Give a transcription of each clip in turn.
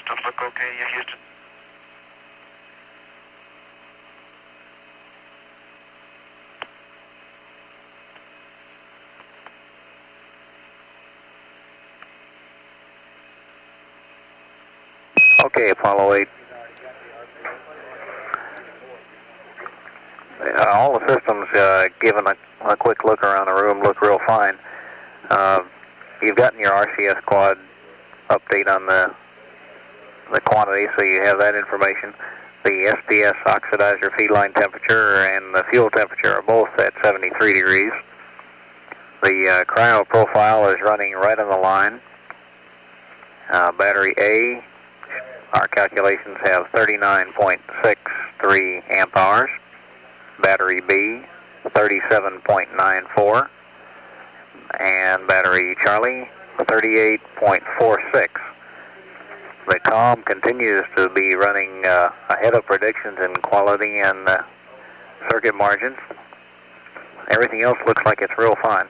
systems look okay, Houston? Okay, Apollo 8. All the systems, given a quick look around the room, look real fine. You've gotten your RCS quad update on the quantity, so you have that information. The SDS oxidizer feed line temperature and the fuel temperature are both at 73 degrees. The cryo profile is running right on the line. Battery A, our calculations have 39.63 amp hours. Battery B, 37.94. And battery Charlie, 38.46. The COM continues to be running ahead of predictions in quality and circuit margins. Everything else looks like it's real fine.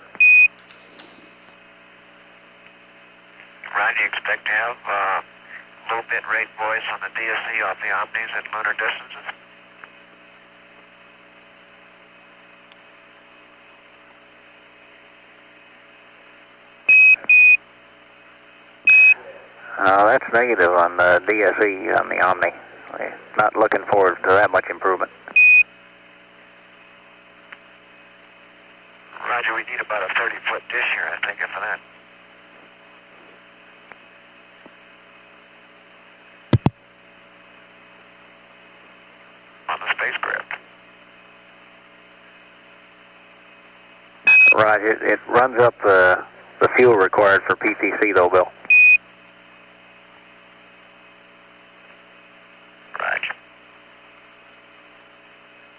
Roger, you expect to have low bit rate voice on the DSC off the Omnis at lunar distances? That's negative on the DSE on the Omni. Not looking forward to that much improvement. Roger, we need about a 30-foot dish here, I think, for that. On the spacecraft. Roger, it runs up the fuel required for PTC though, Bill.